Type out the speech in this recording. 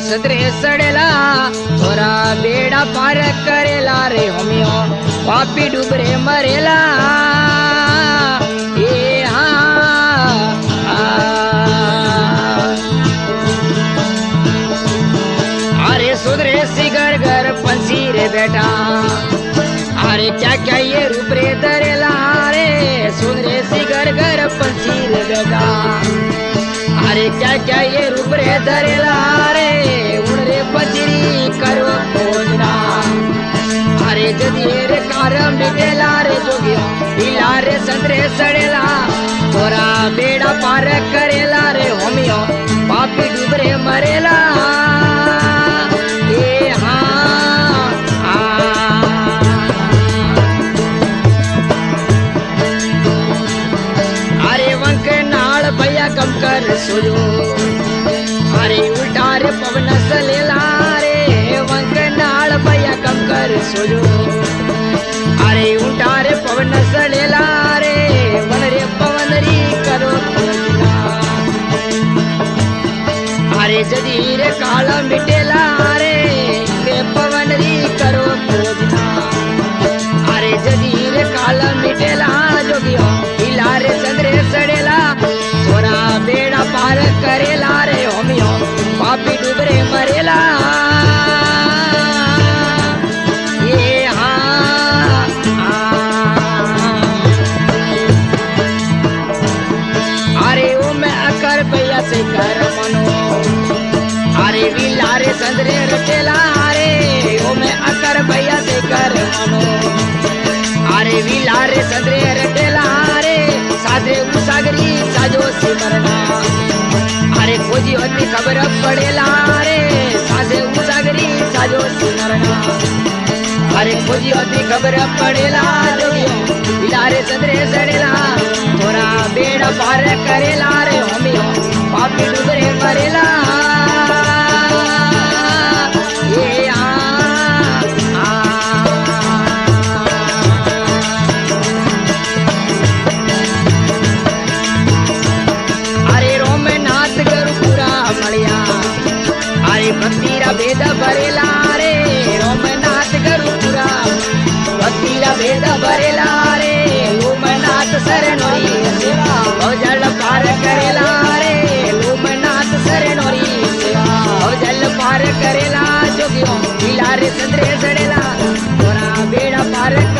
सदरे सड़ेला थोड़ा बेड़ा पार करेला रे होमियो पापी डूबरे मरेला ये अरे सुधरे सिगर घर पंछी रे बेटा अरे क्या क्या ये रूप रे दरेला रे सुधरे सिगर घर पंछी रे बेटा अरे क्या क्या ये रूप रे दरेला रे उन रे बजरी करो खोजना अरे जदीर कारम बिटेला रे जोगियो हिला रे संतरे सड़ेला थोड़ा बेड़ा पार करेला रे होमियो पापी डूबरे मरेला ये अरे वंक नाल भैया कम कर सोजो अरे उल्टा रे पवन सलेला रे वंक नाल भैया कम कर सोजो अरे उल्टा रे पवन सलेला रे वन रे पवन री करो खोजना अरे जदीर काल मिटेला रे पवन री करो खोजना अरे जदीर काल मिटेला जोगियो हिला रे चंद्रे सड़ेला थोड़ा बेड़ा पार करेला रे होमियो पापी डूबरे मरेला ये अरे ओ मैं अकर भैया से कर मनो अरे विला रे चंद्रे रटेला रे ओ मैं अकर भैया से कर मनो अरे विला रे चंद्रे रटेला रे साधे उसागरी साजो सिमरना अरे खोजी होती खबर पड़ेला रे साधे उसागरी साजो सिमरना अरे खोजी होती खबर पड़ेला जोगियो विला रे चंद्रे सड़ेला थोड़ा बेड़ा पार करेला रे होमियो पापी डूबरे मरेला ये भक्तिरा भेद भरेला रे रोमनाथ गरुपुरा भक्तिरा भेद भरेला रे लोमनाथ शरणोरी सेवा भवजल पार करेला रे लोमनाथ शरणोरी सेवा भवजल पार करेला जोगियो हिला रे चंद्रे सड़ेला थोड़ा बेड़ा पार